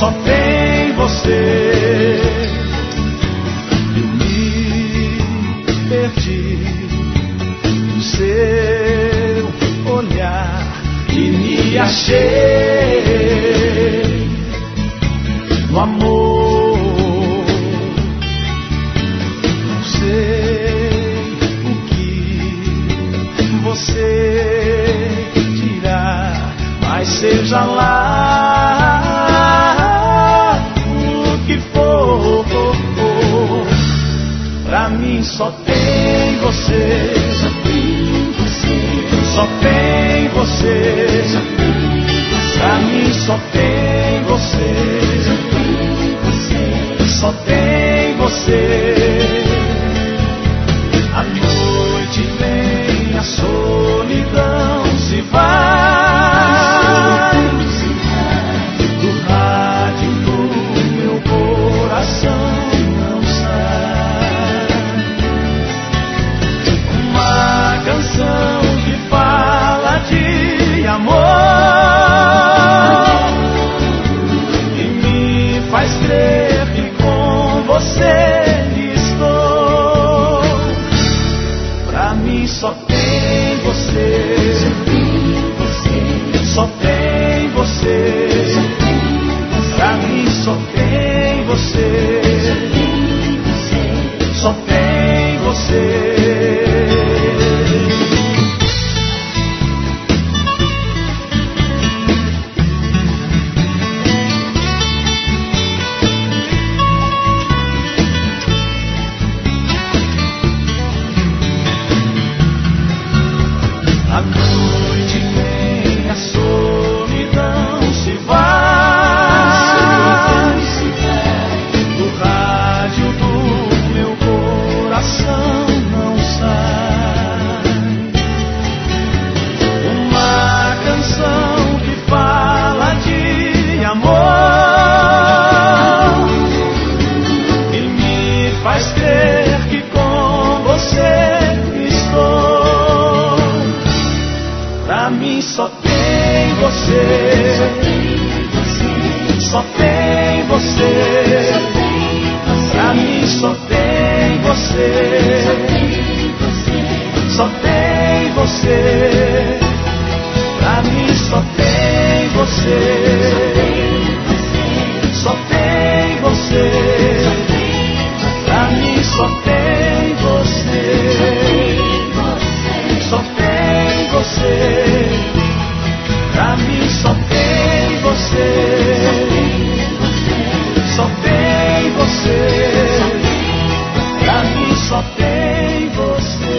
só tem você. Eu me perdi no seu olhar e me achei no amor. Não sei o que você dirá, mas seja lá o que for, pra mim só tem você. Só tem você. Só tem você. Pra mim só tem você. Só tem você. A noite vem, a solidão se vai do rádio do meu coração não sai uma canção que fala de amor e me faz crer que com você estou. Pra mim só tem você. Só tem você. Pra mim só tem você. Só tem você. A noite vem, a solidão se vai do rádio do meu coração não sai uma canção que fala de amor e me faz crer que com você estou. Pra mim só tem você. Só tem você. Pra mim só tem você. Só tem você. Pra mim só tem você. Só tem você. Pra mim só tem você. Só tem você. Pra mim só tem você. Só tem você. Pra mim só tem você.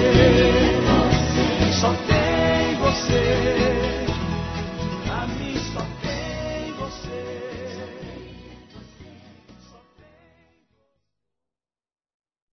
Só tem você. Pra mim só tem você.